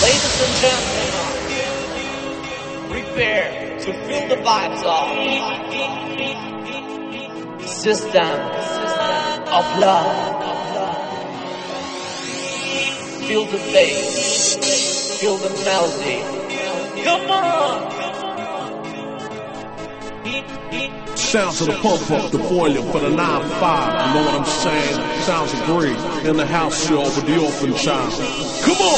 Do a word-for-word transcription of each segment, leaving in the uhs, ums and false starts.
Ladies and gentlemen, prepare to feel the vibes of System of Love. Feel the bass, feel the melody. Come on! Sounds of the pump up, the volume for the nine five. You know what I'm saying? Sounds of greed in the house show with the orphan child. Come on!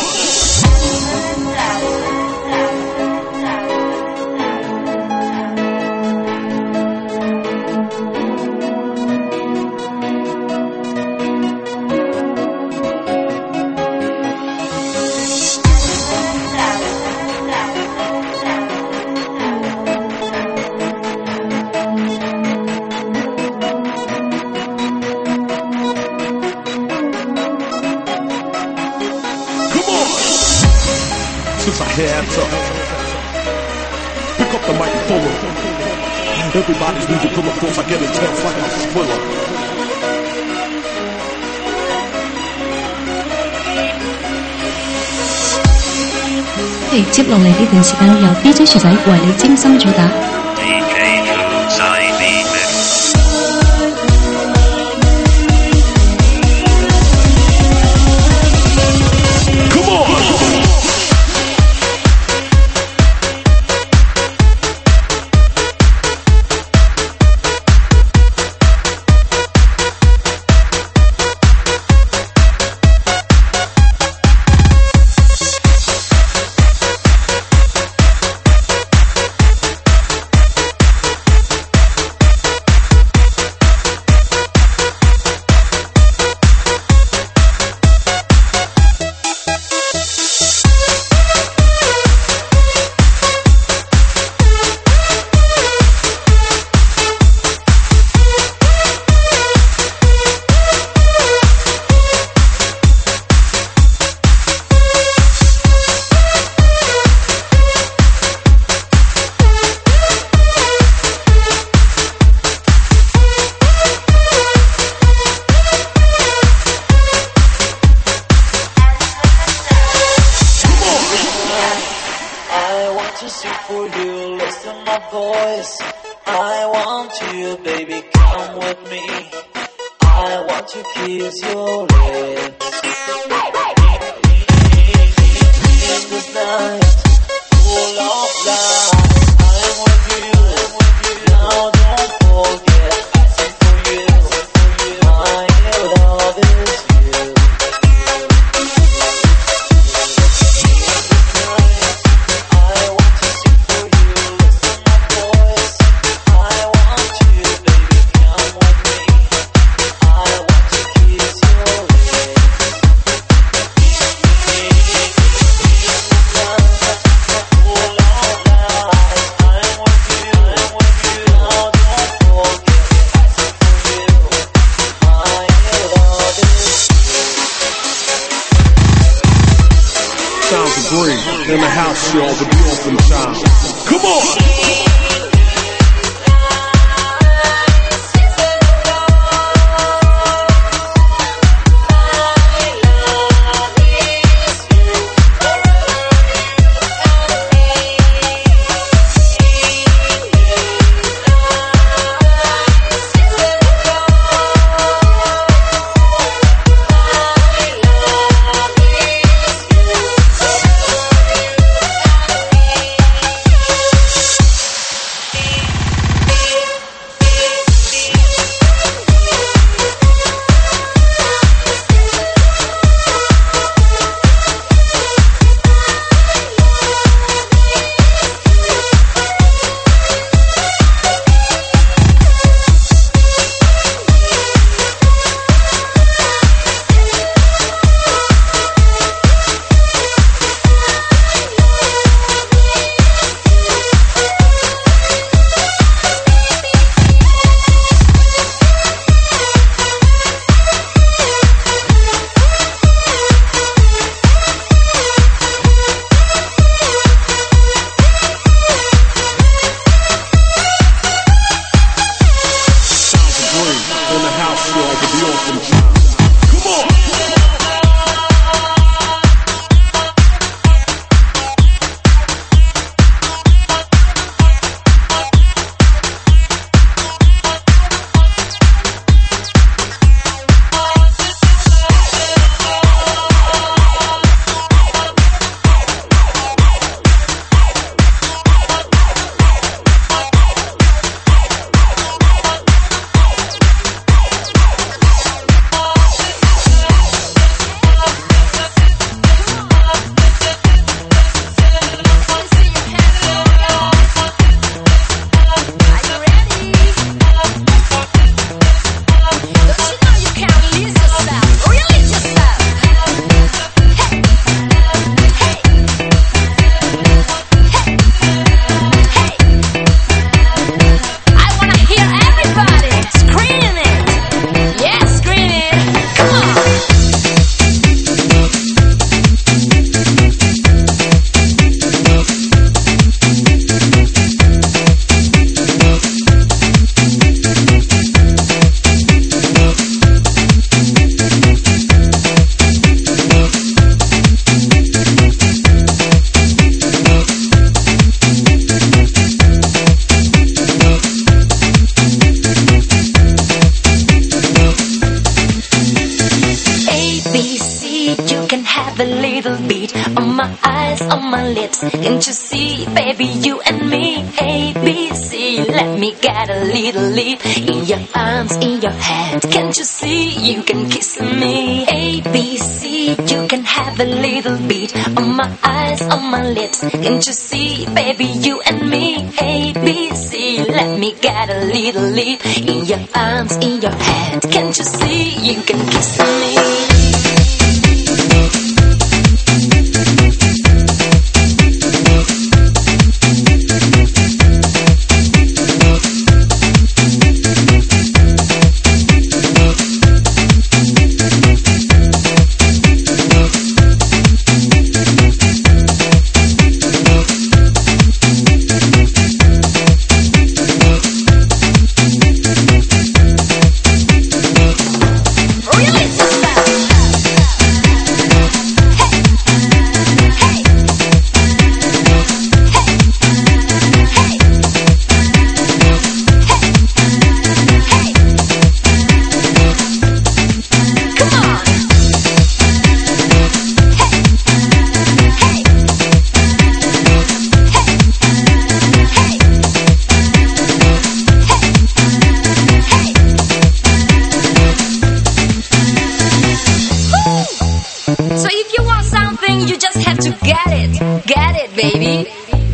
Since I had to pick up the microphone, everybody's musical, of course I get intense like a thriller. Hey, 接落嚟呢段時間由 D J 薯仔為你精心主打。 D J 薯仔 Remix。 To sing for you, listen my voice. I want you, baby, come with me. I want to kiss your lips. In this night, full of light, I'm with you. Now don't forget, I sing for you. My love is you. Sounds of greed in the house show with the orphan child. Come on! have a little beat on my eyes, on my lips. Can't you see, baby, you and me? A, B, C, let me get a little leap in your arms, in your head. Can't you see, you can kiss me? A, B, C, you can have a little beat on my eyes, on my lips. Can't you see, baby, you and me? A, B, C, let me get a little leap in your arms, in your head. Can't you see, you can kiss me? Baby,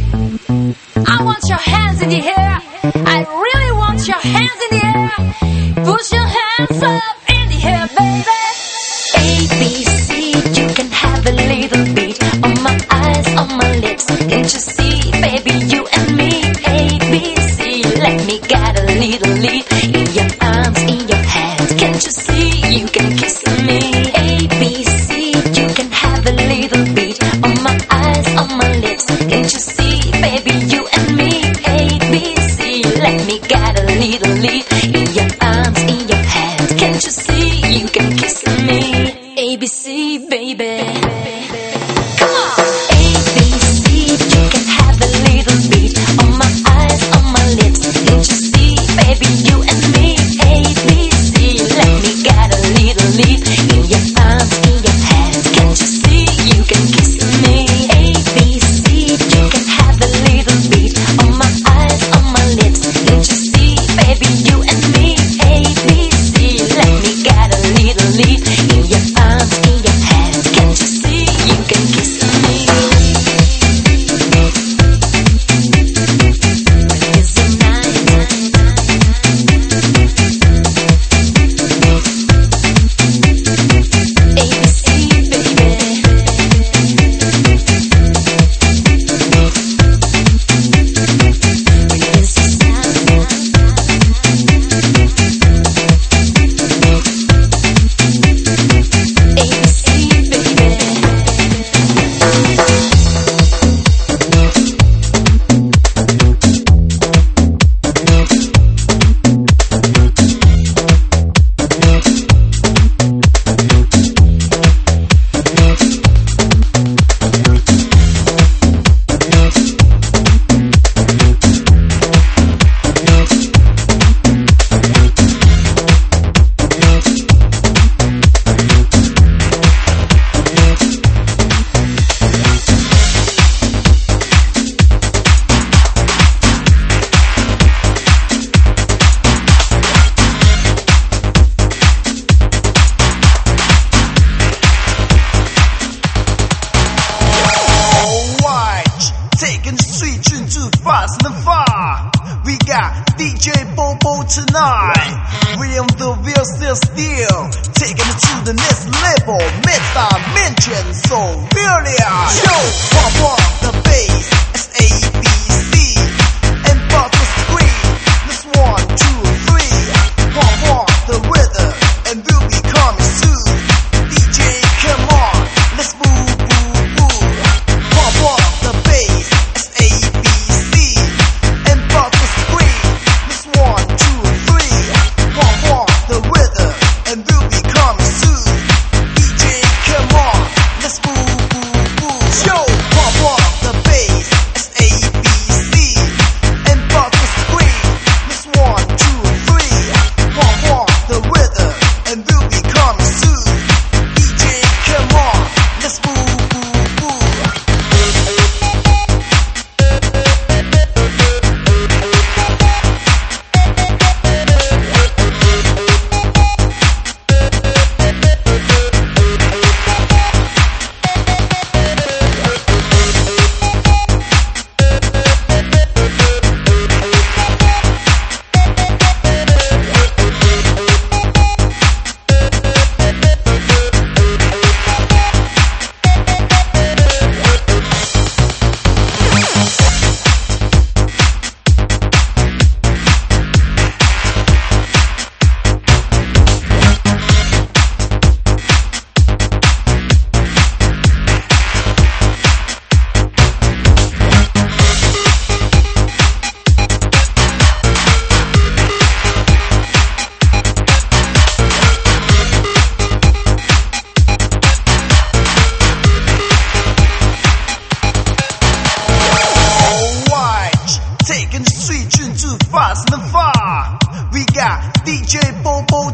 I want your hands in the air. I really want your hands in the air. Put your hands up in the air, baby. A, B, C, you can have a little beat on my eyes, on my lips. Can't you see, baby, you and me? A, B, C, let me get a little leap in your arms, in your head. Can't you see, you can kiss me? A, B, C, you can have a little beat on my eyes, on my lips. Can't you see, baby, you and me? A, B, C, let me get a little leap in your arms, in your head. Can't you see, you can kiss me? A, B, C, baby. Come on! A, B, C, you can have a little beat on my eyes, on my lips. Can't you see, baby, you and me? A, B, C, let me get a little leap in your arms, in your head. Can't you see, you can kiss me? A, B, C, you can have a little beat on my eyes, on my lips. Can't you see, baby, you and me? A, B, C, let me get a little leap in your arms, in your head. Can't you see, you can kiss me? Is it night? A, B, C, baby. Tonight, William the Wheel still still taking it to the next level. Meta mention so really show pump up the bass. S A B C and pop the screen. This one, two, three. Pump up the rhythm and we'll be coming soon. D J, come on, let's move, move, move. Pump up the bass. S A B C and pop the screen. This one, two, three. Pump up the rhythm and we'll be coming soon. D J, come on, let's move, move, move. Yo, pump up the bass.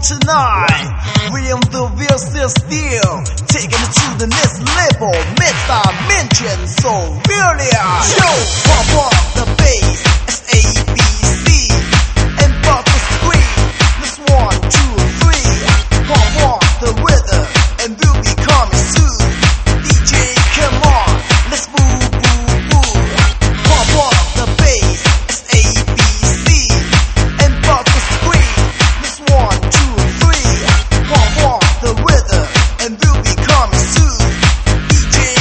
tonight. William the wheel still still, taking it to the next level. Meta-mention, so really show. Pump up the bass, S A B C, and pop the screen. Let's one, two, three. Pump up the rhythm, and we'll be coming soon. D J, come on, let's move, move, move. Pump up the bass, S A B C, and pop the screen. Let's one, two, three. Pump up the rhythm, and we'll be coming soon. D J,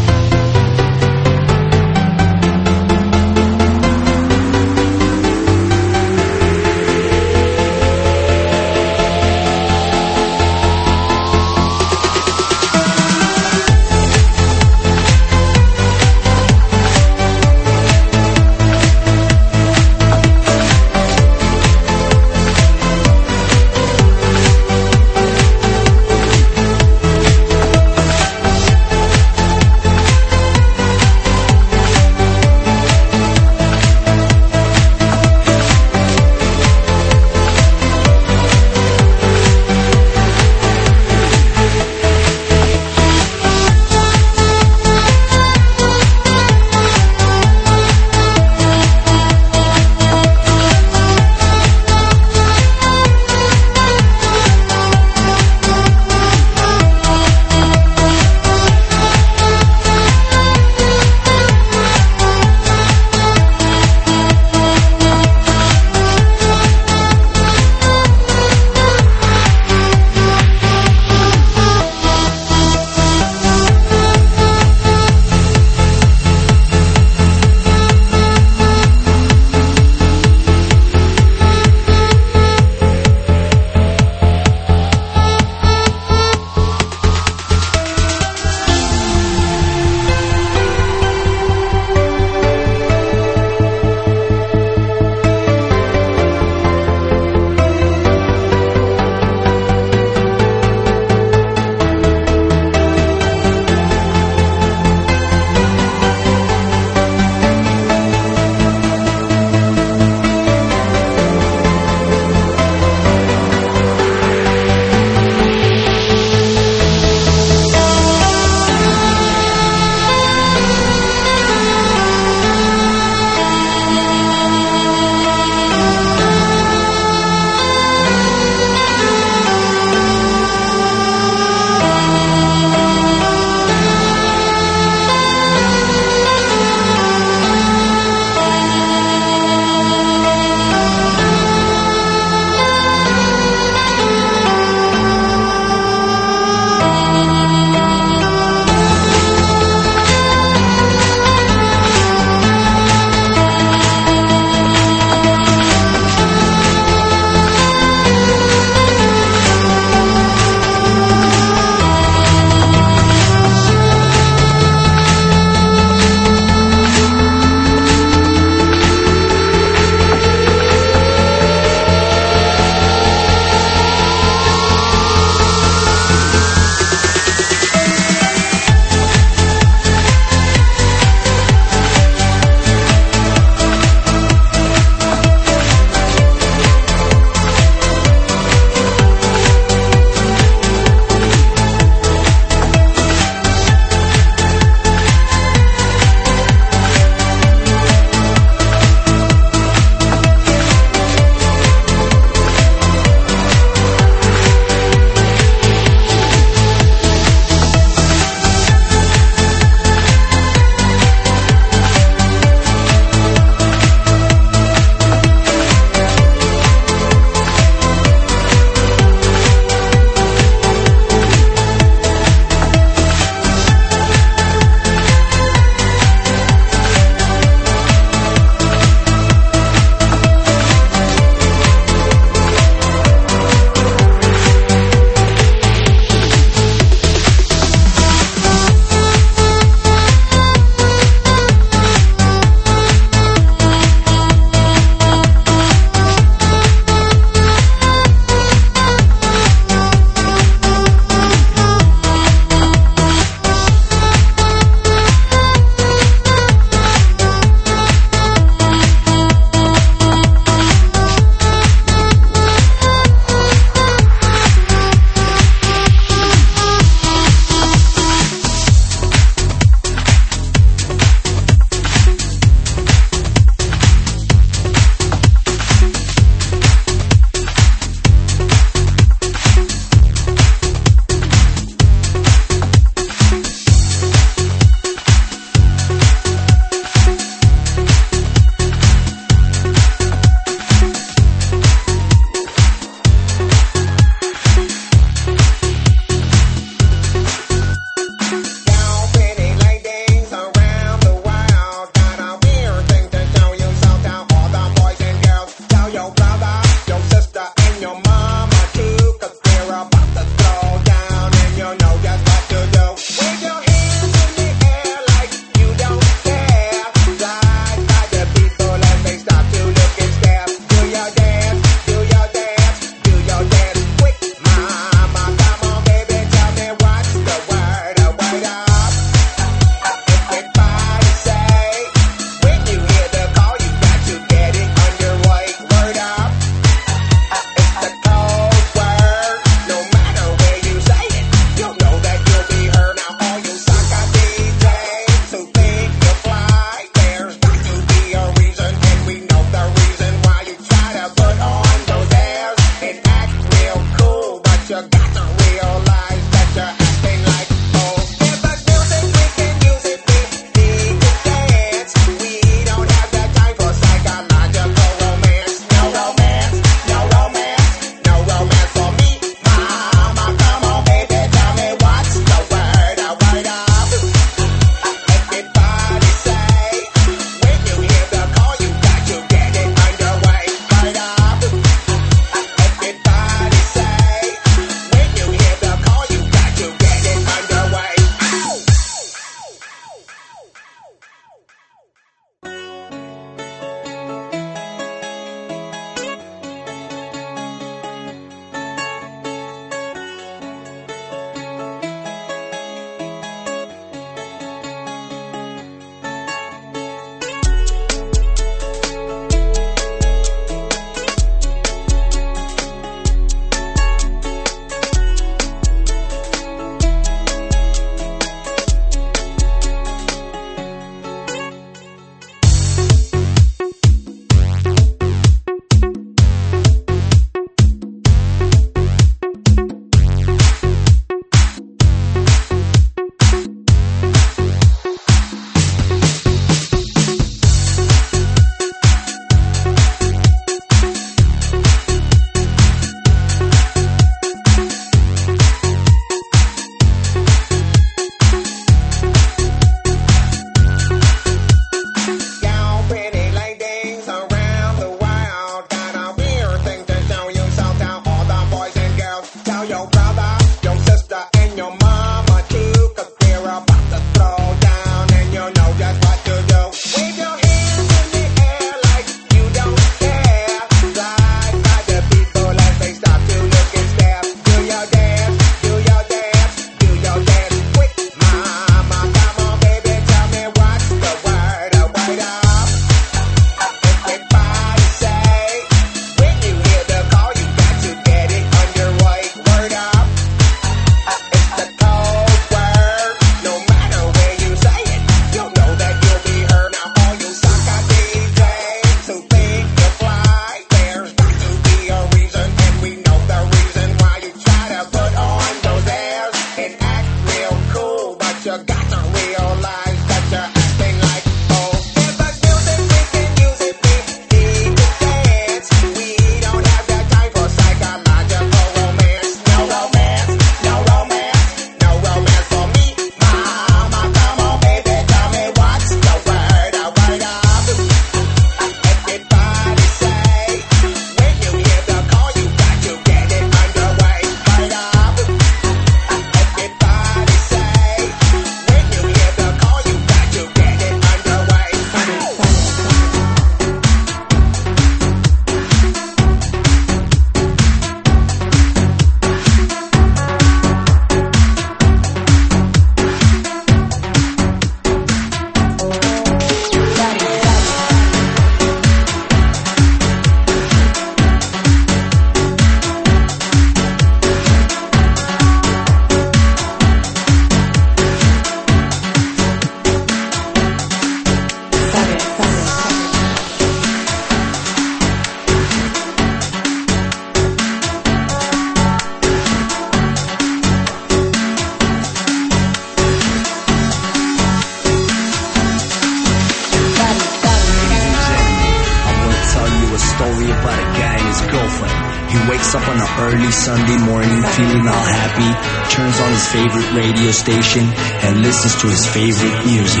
story about a guy and his girlfriend. He wakes up on an early Sunday morning feeling all happy, turns on his favorite radio station and listens to his favorite music.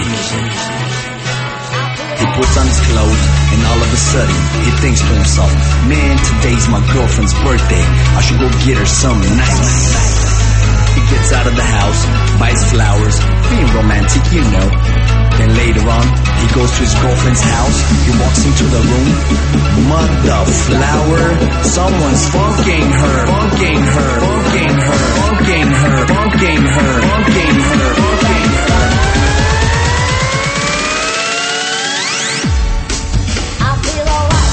He puts on his clothes and all of a sudden he thinks to himself, man, today's my girlfriend's birthday, I should go get her something nice. He gets out of the house, buys flowers, being romantic, you know. Then later on, he goes to his girlfriend's house. He walks into the room. Mother flower, someone's funking her, funking her, funking her, funking her, funking her, funking her, funking her. I feel alright.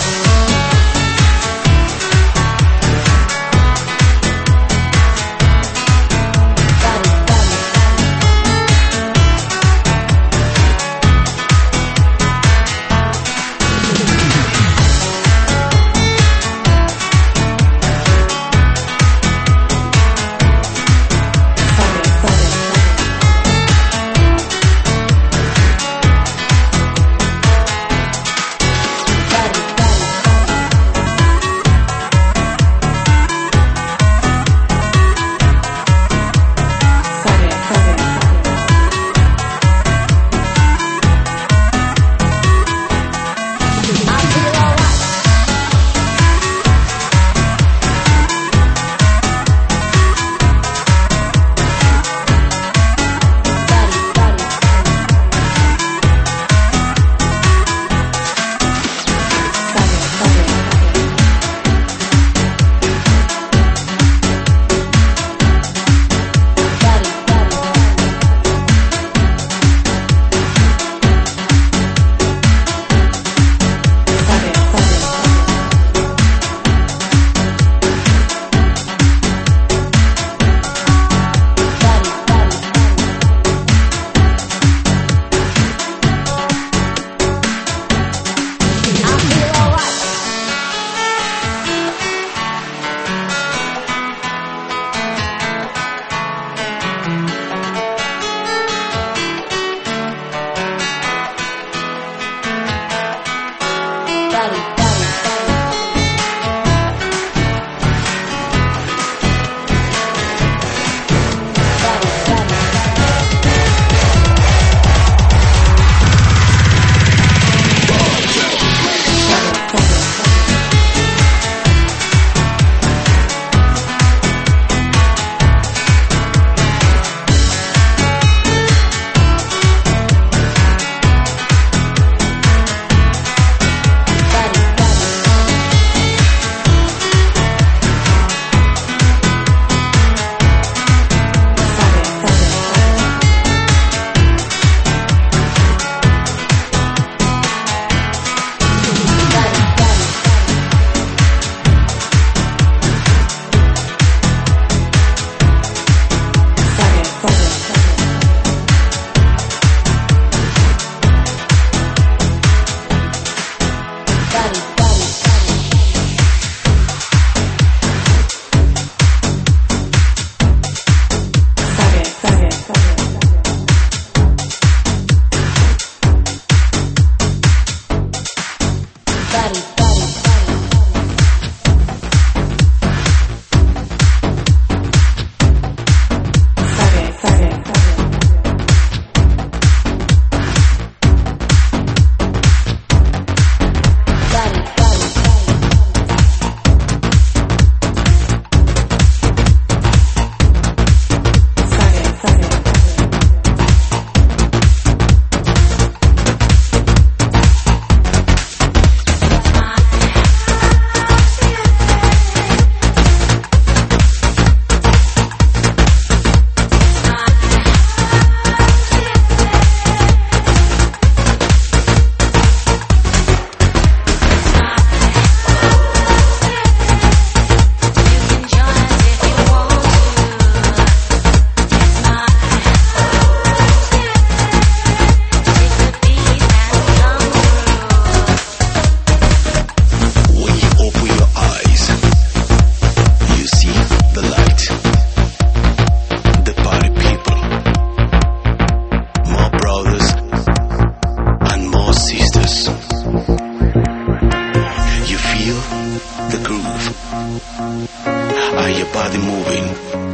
feel the groove? Are your body moving?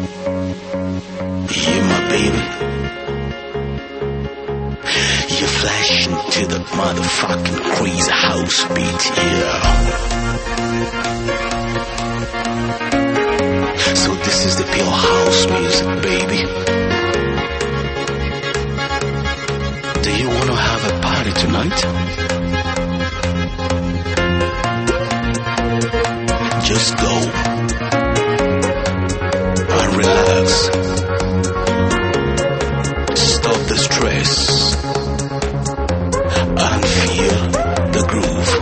Yeah, my baby. You're flashing to the motherfucking crazy house beat, yeah. So this is the pure house music, baby. Do you wanna have a party tonight? Just go and relax. Stop the stress and feel the groove.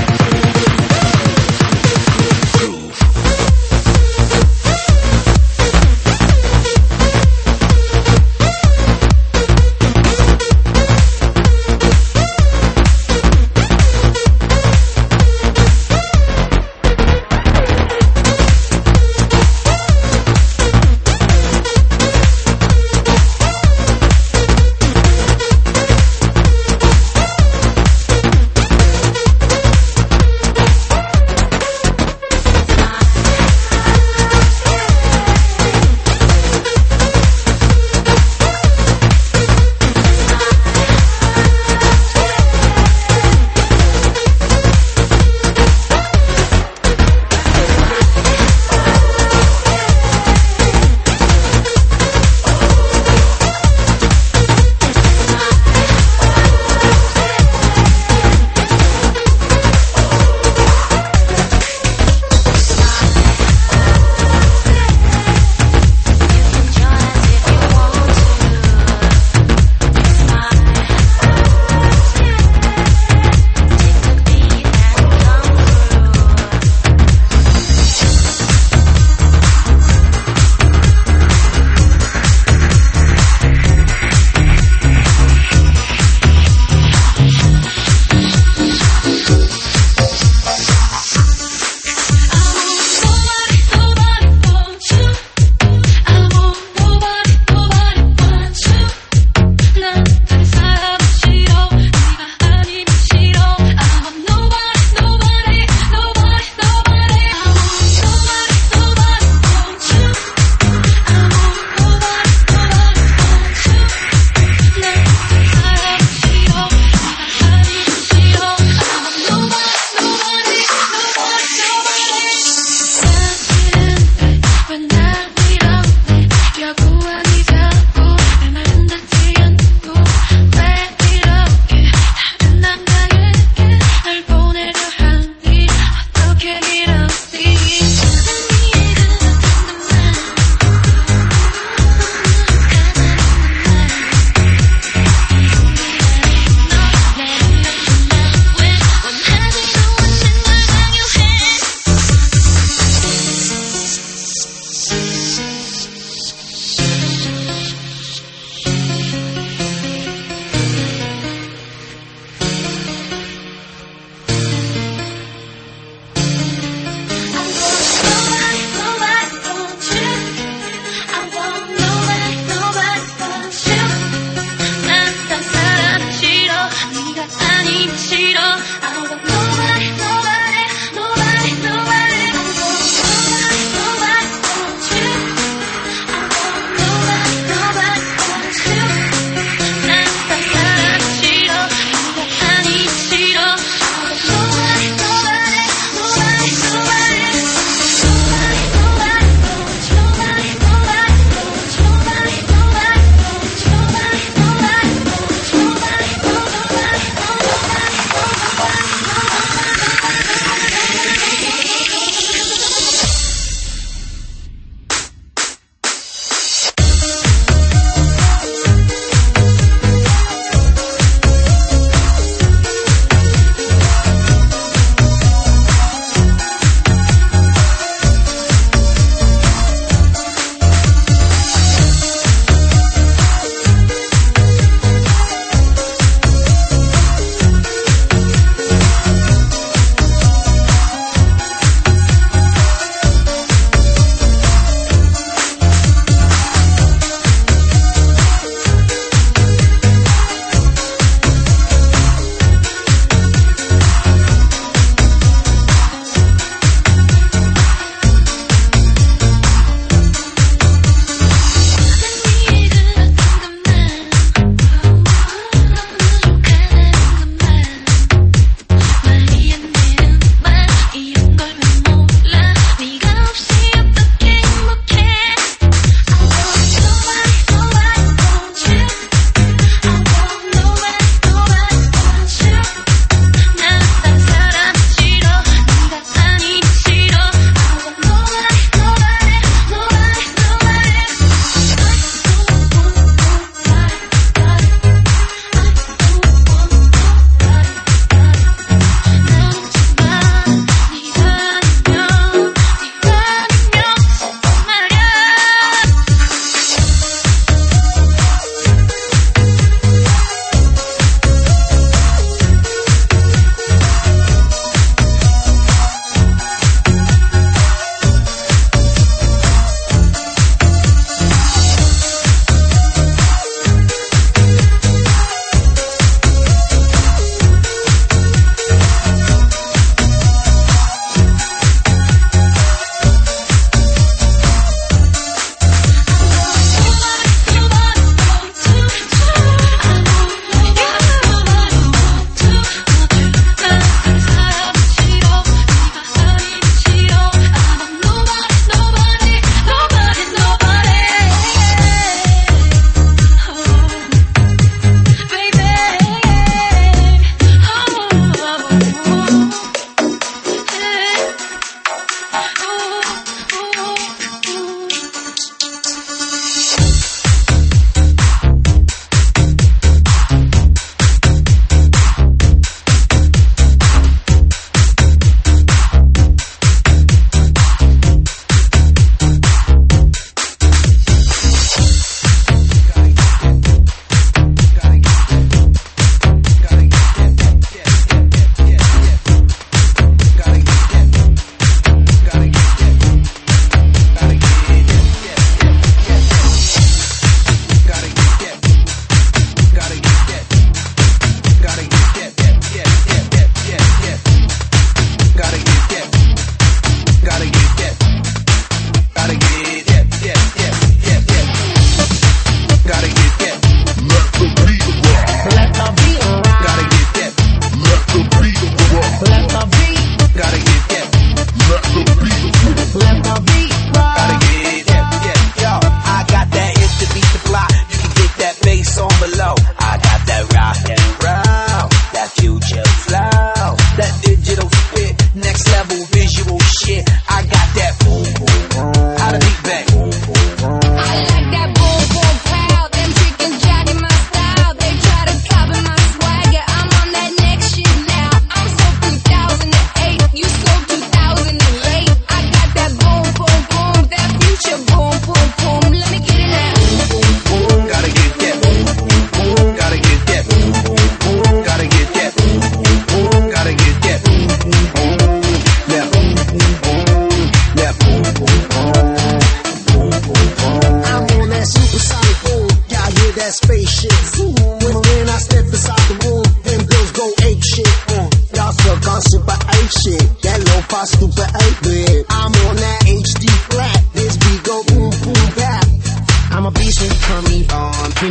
Groove.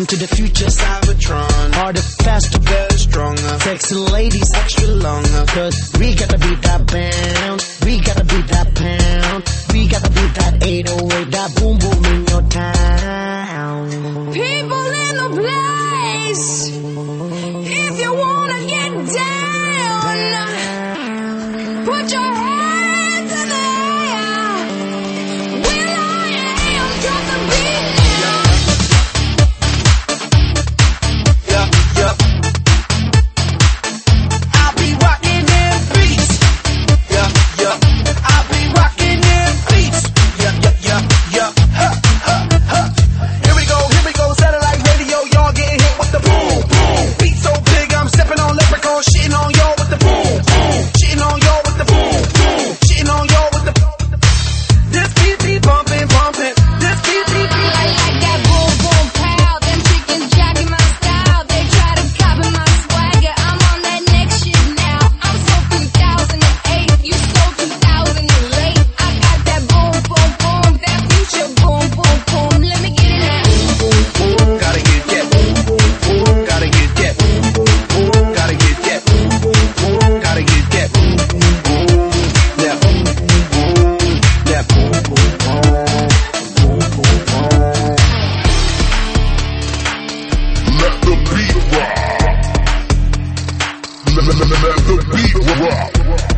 to the future Cybertron. Harder, faster, better, stronger. Sexy ladies extra longer. Cause we gotta beat that bound. We gotta beat that pound. We gotta beat that eight oh eight, that boom boom in your town. People in the place, if you wanna get down, put your hands in the air. Will I am, drop the beat now. Yeah, yeah. I'll be rocking them beats. Yeah, yeah. I'll be rocking them beats. Yeah, yeah, yeah, yeah. Ha, ha, ha. Here we go, here we go. Satellite radio, y'all getting hit with the boom, boom. Beat so big, I'm stepping on leprechaun, shitting on y'all with the boom, boom. Shitting on y'all with the boom, boom. Shitting on y'all with the boom. This beat be bumping, bumping. This beat be I like that boom boom pow. Them chickens jacking my style. They try to copy my swagger. I'm on that next shit now. I'm so two thousand eight. You so two thousand eight. I got that boom boom boom. That future boom boom boom. Let me get it now. gotta get that. Gotta get that. Gotta get that. Gotta get that. That boom, that boom, boom, boom, boom, boom. Let the beat rock. Let, let, let, let the beat rock.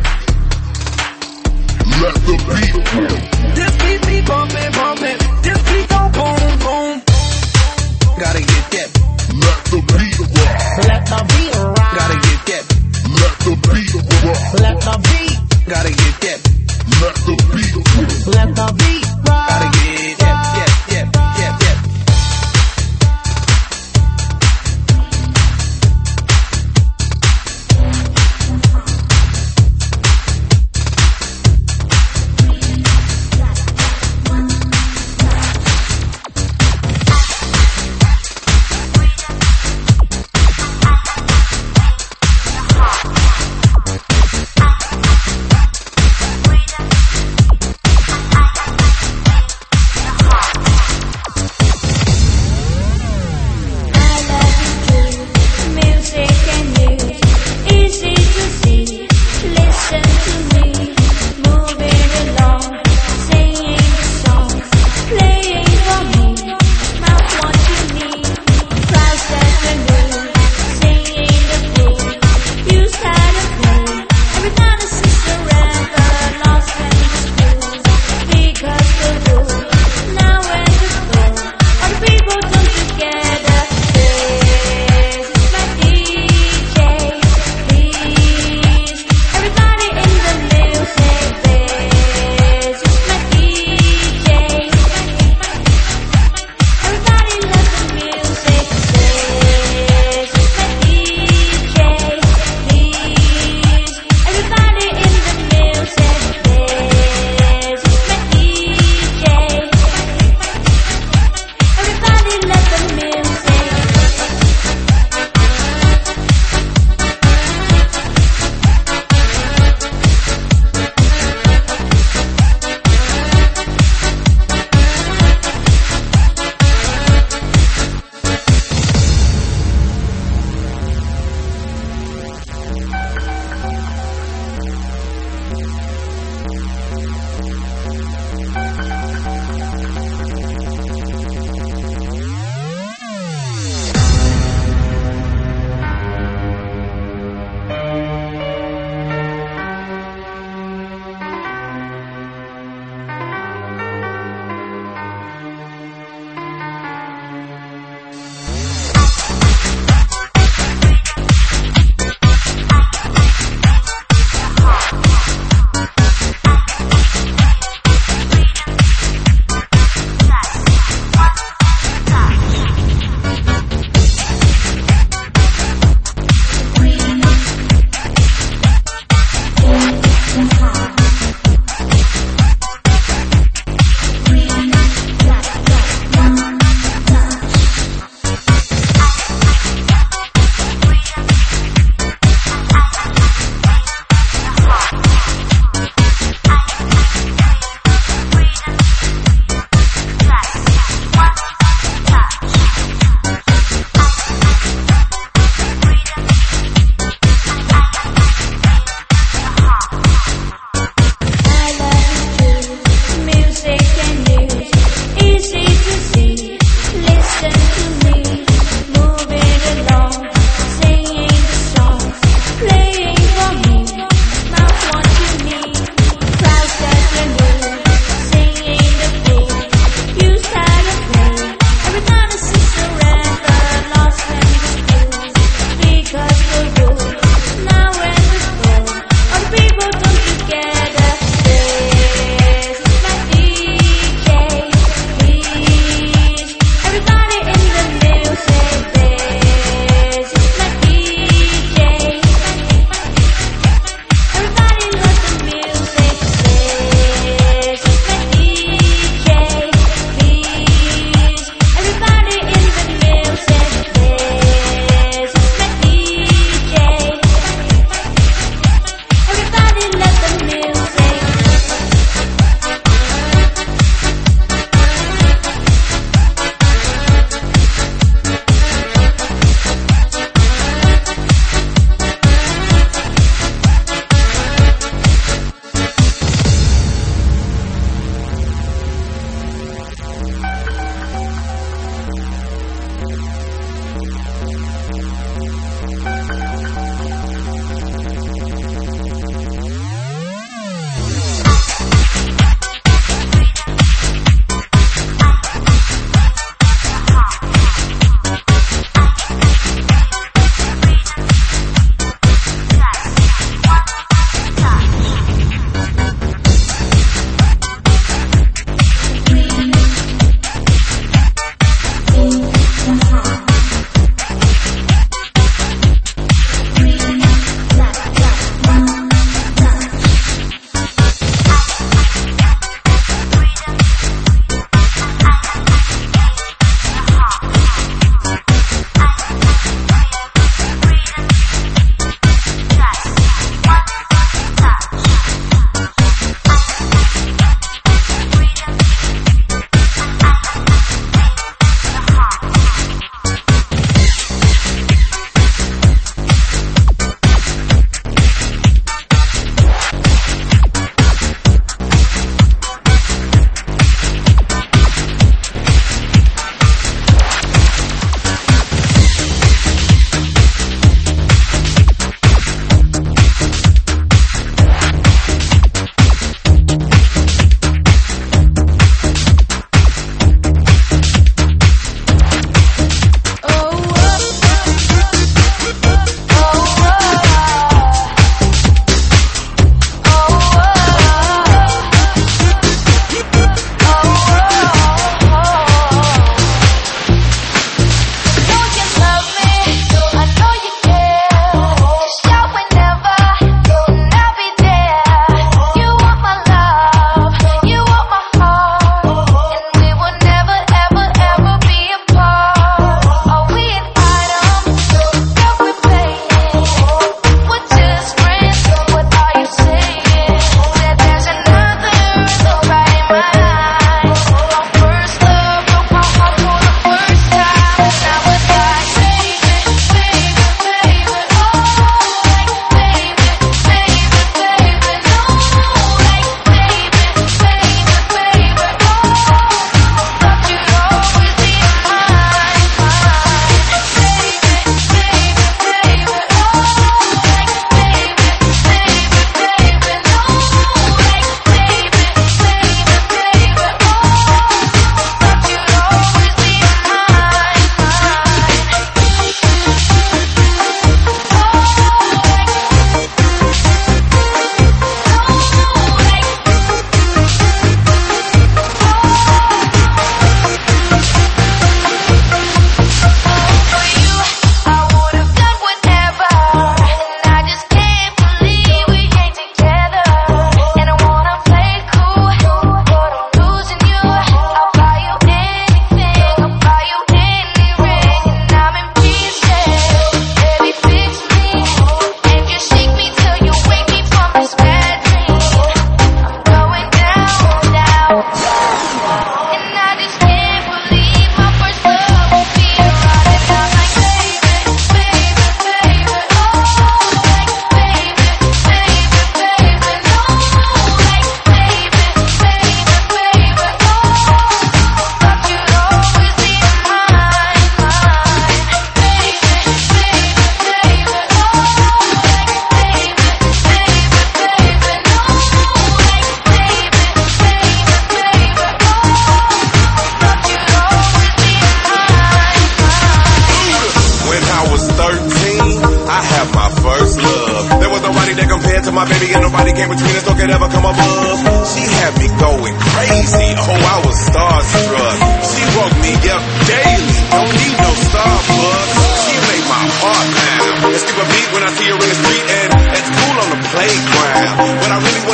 Let the beat rock. This beat be bumping, bumping. This beat go boom, boom. Gotta get that. Let the beat rock. Let the beat rock. Gotta get that. Let the beat rock. Let the beat. Gotta get that. Let the beat rock. Let the beat rock. Gotta get that. Yeah, yeah, yeah, yeah.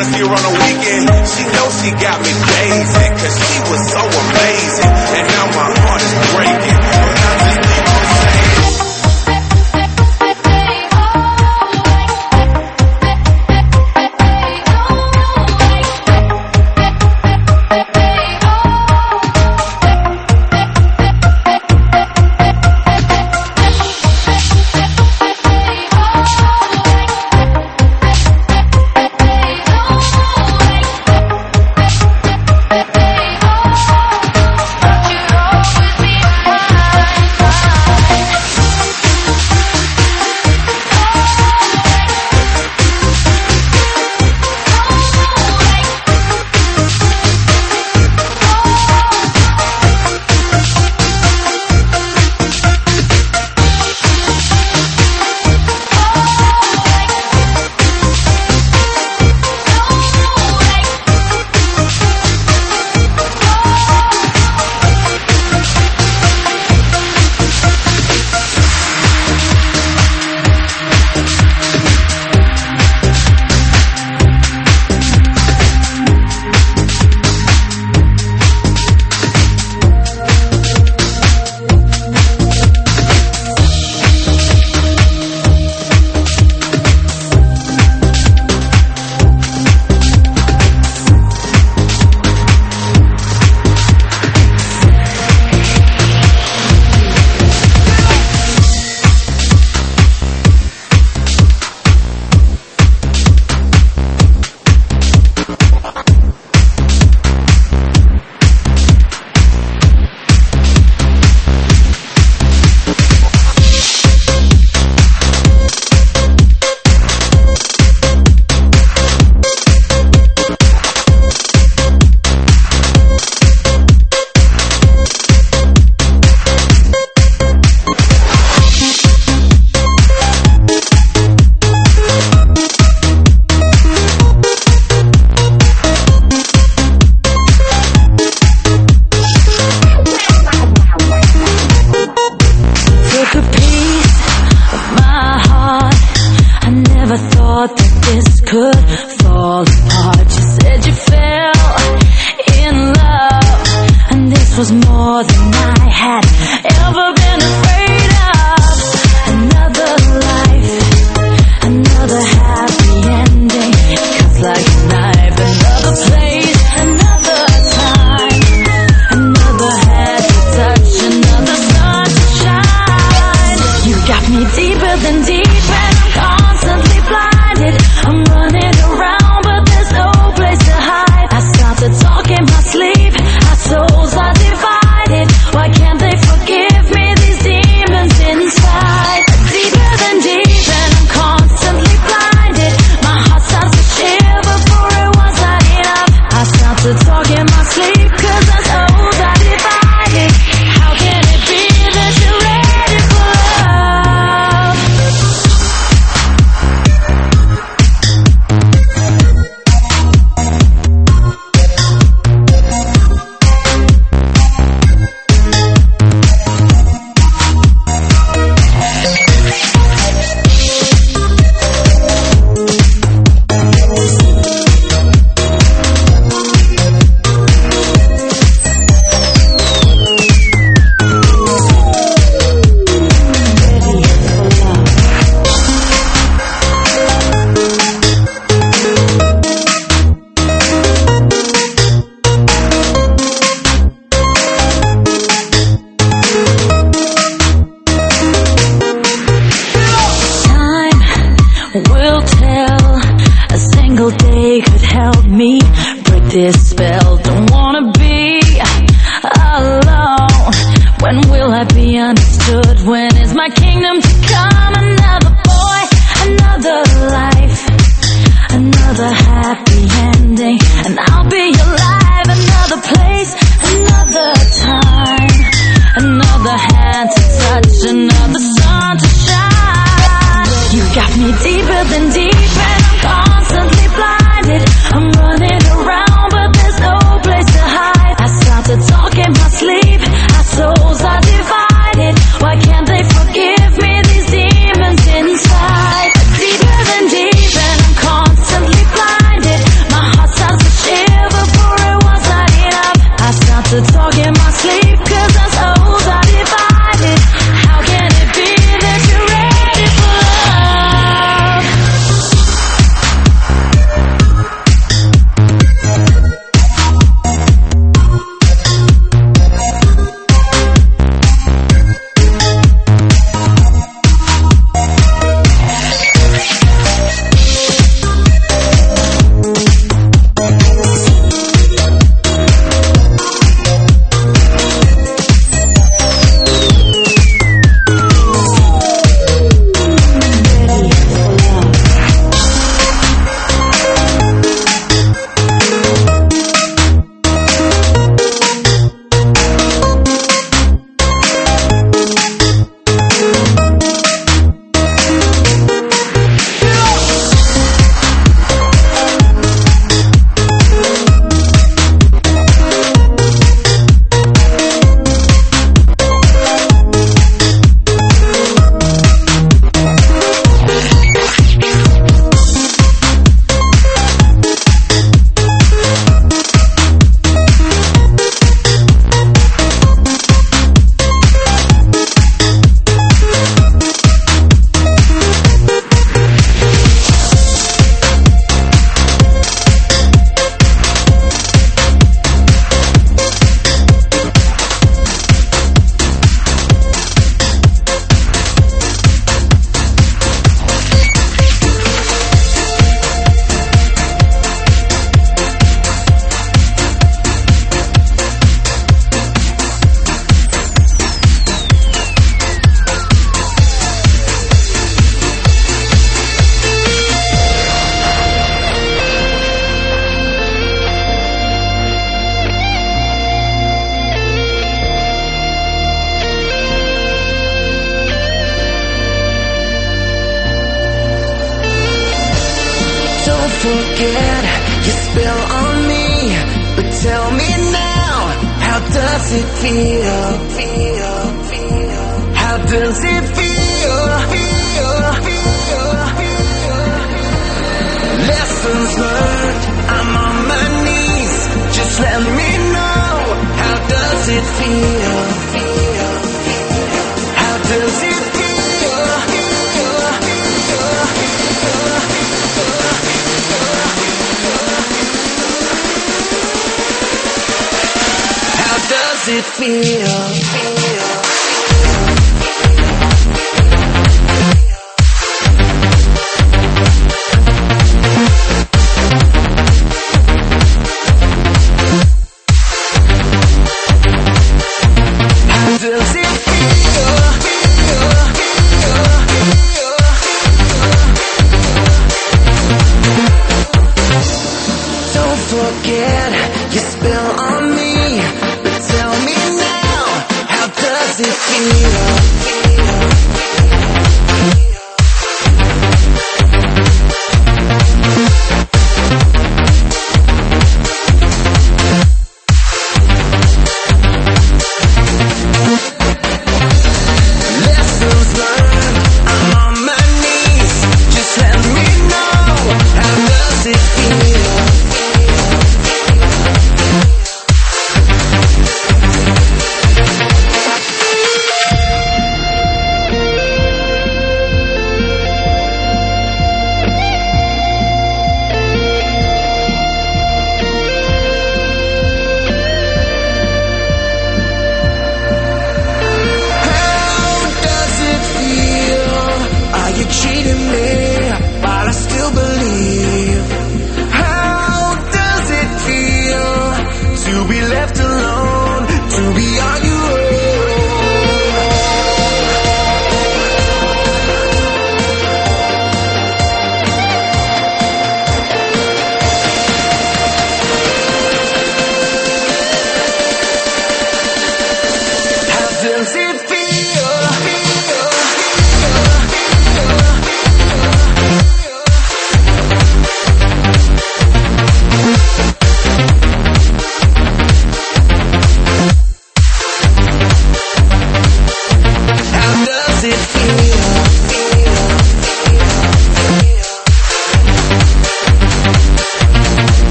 wanna see her on a weekend. She knows she got me dazing, cause she was so amazing. And now my heart is breaking, but I just keep on saying. Deeper than deep, and I'm constantly blinded. My forget your spell on me, but tell me now, how does it feel? Feel, feel. How does it feel? Feel, feel, feel. Lessons learned, I'm on my knees. Just let me know, how does it feel? Feel, feel. How does it feel? How does it feel?